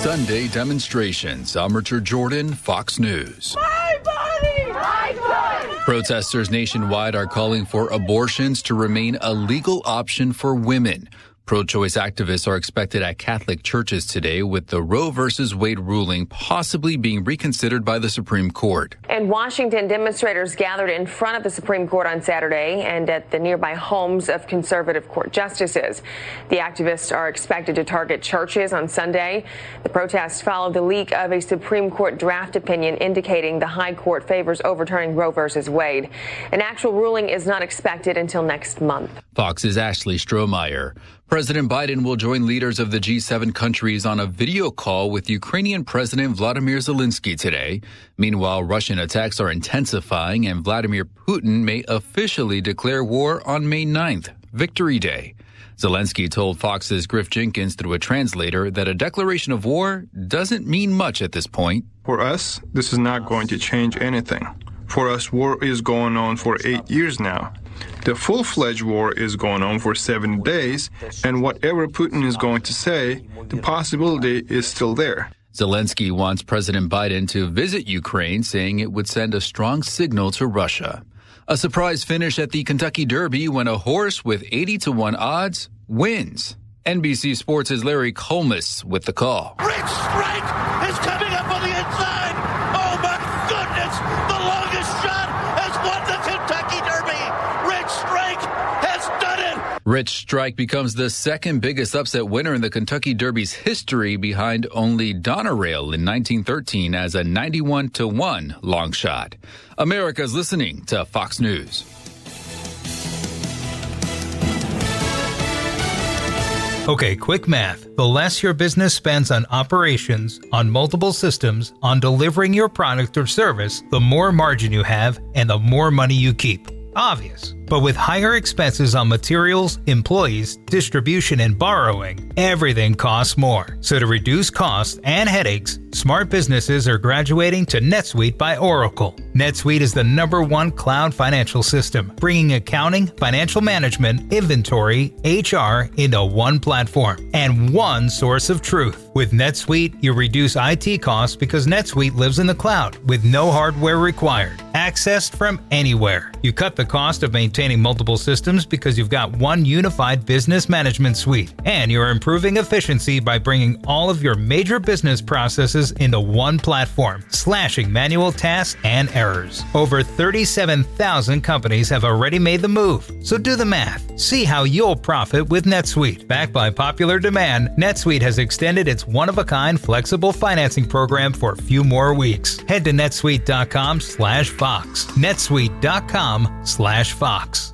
Sunday demonstrations. I'm Richard Jordan, Fox News. My body, my choice. Protesters nationwide are calling for abortions to remain a legal option for women. Pro-choice activists are expected at Catholic churches today, with the Roe v. Wade ruling possibly being reconsidered by the Supreme Court. In Washington, demonstrators gathered in front of the Supreme Court on Saturday and at the nearby homes of conservative court justices. The activists are expected to target churches on Sunday. The protests followed the leak of a Supreme Court draft opinion indicating the high court favors overturning Roe v. Wade. An actual ruling is not expected until next month. Fox's Ashley Strohmeyer. President Biden will join leaders of the G7 countries on a video call with Ukrainian President Vladimir Zelensky today. Meanwhile, Russian attacks are intensifying and Vladimir Putin may officially declare war on May 9th, Victory Day. Zelensky told Fox's Griff Jenkins through a translator that a declaration of war doesn't mean much at this point. For us, this is not going to change anything. For us, war is going on for 8 years now. The full-fledged war is going on for 7 days, and whatever Putin is going to say, the possibility is still there. Zelensky wants President Biden to visit Ukraine, saying it would send a strong signal to Russia. A surprise finish at the Kentucky Derby when a horse with 80-1 odds wins. NBC Sports' Larry Colmus with the call. Rich Strike is coming up on the inside. Oh, my goodness. The longest shot has won the Kentucky Derby. Rich Strike has done it. Rich Strike becomes the second biggest upset winner in the Kentucky Derby's history, behind only Donerail in 1913 as a 91-1 long shot. America's listening to Fox News. Okay, quick math. The less your business spends on operations, on multiple systems, on delivering your product or service, the more margin you have and the more money you keep. Obvious. But with higher expenses on materials, employees, distribution, and borrowing, everything costs more. So to reduce costs and headaches, smart businesses are graduating to NetSuite by Oracle. NetSuite is the #1 cloud financial system, bringing accounting, financial management, inventory, HR into one platform and one source of truth. With NetSuite, you reduce IT costs because NetSuite lives in the cloud with no hardware required, accessed from anywhere. You cut the cost of maintaining multiple systems because you've got one unified business management suite, and you're improving efficiency by bringing all of your major business processes into one platform, slashing manual tasks and errors. Over 37,000 companies have already made the move, so do the math. See how you'll profit with NetSuite. Backed by popular demand, NetSuite has extended its one-of-a-kind flexible financing program for a few more weeks. Head to netsuite.com/Fox. netsuite.com/Fox.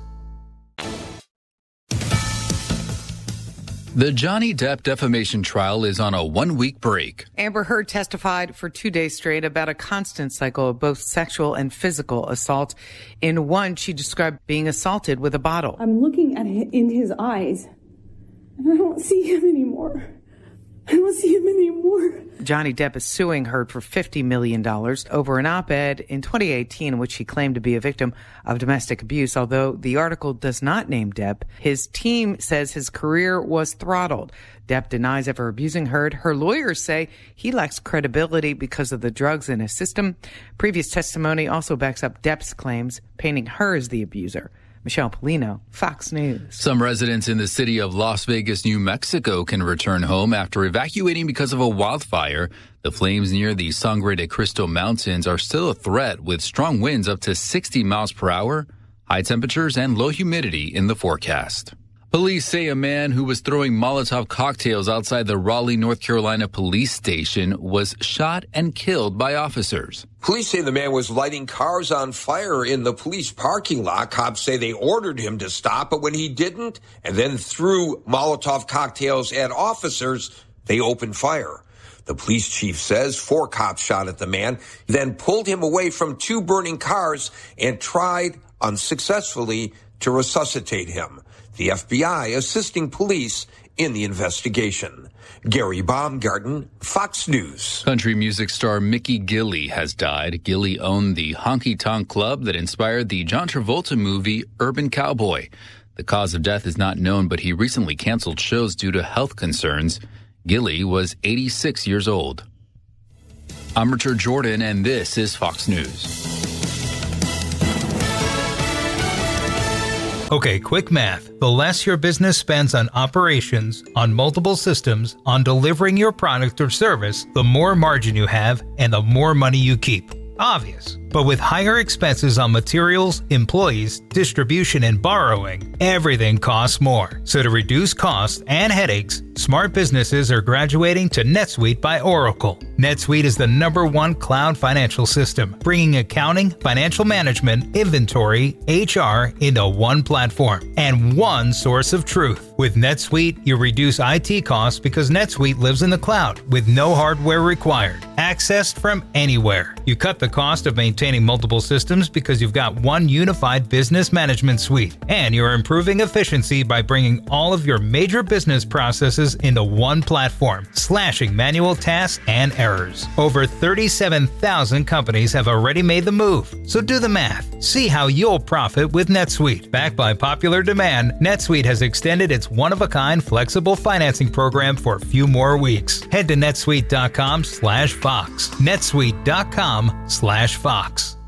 The Johnny Depp defamation trial is on a 1-week break. Amber Heard testified for 2 days straight about a constant cycle of both sexual and physical assault. In one, she described being assaulted with a bottle. I'm looking at it in his eyes, and I don't see him anymore. I don't see him anymore. Johnny Depp is suing Heard for $50 million over an op-ed in 2018 in which he claimed to be a victim of domestic abuse. Although the article does not name Depp, his team says his career was throttled. Depp denies ever abusing Heard. Her lawyers say he lacks credibility because of the drugs in his system. Previous testimony also backs up Depp's claims, painting her as the abuser. Michelle Polino, Fox News. Some residents in the city of Las Vegas, New Mexico can return home after evacuating because of a wildfire. The flames near the Sangre de Cristo Mountains are still a threat, with strong winds up to 60 miles per hour, high temperatures, and low humidity in the forecast. Police say a man who was throwing Molotov cocktails outside the Raleigh, North Carolina police station was shot and killed by officers. Police say the man was lighting cars on fire in the police parking lot. Cops say they ordered him to stop, but when he didn't and then threw Molotov cocktails at officers, they opened fire. The police chief says 4 cops shot at the man, then pulled him away from 2 burning cars and tried unsuccessfully to resuscitate him. The FBI assisting police in the investigation. Gary Baumgarten, Fox News. Country music star Mickey Gilley has died. Gilley owned the Honky Tonk Club that inspired the John Travolta movie Urban Cowboy. The cause of death is not known, but he recently canceled shows due to health concerns. Gilly was 86 years old. I'm Richard Jordan, and this is Fox News. Okay, quick math. The less your business spends on operations, on multiple systems, on delivering your product or service, the more margin you have and the more money you keep. Obvious. But with higher expenses on materials, employees, distribution, and borrowing, everything costs more. So to reduce costs and headaches, smart businesses are graduating to NetSuite by Oracle. NetSuite is the #1 cloud financial system, bringing accounting, financial management, inventory, HR into one platform and one source of truth. With NetSuite, you reduce IT costs because NetSuite lives in the cloud with no hardware required, accessed from anywhere. You cut the cost of maintaining multiple systems because you've got one unified business management suite, and you're improving efficiency by bringing all of your major business processes into one platform, slashing manual tasks and errors. Over 37,000 companies have already made the move, so do the math. See how you'll profit with NetSuite. Backed by popular demand, NetSuite has extended its one-of-a-kind flexible financing program for a few more weeks. Head to netsuite.com/Fox. netsuite.com/Fox.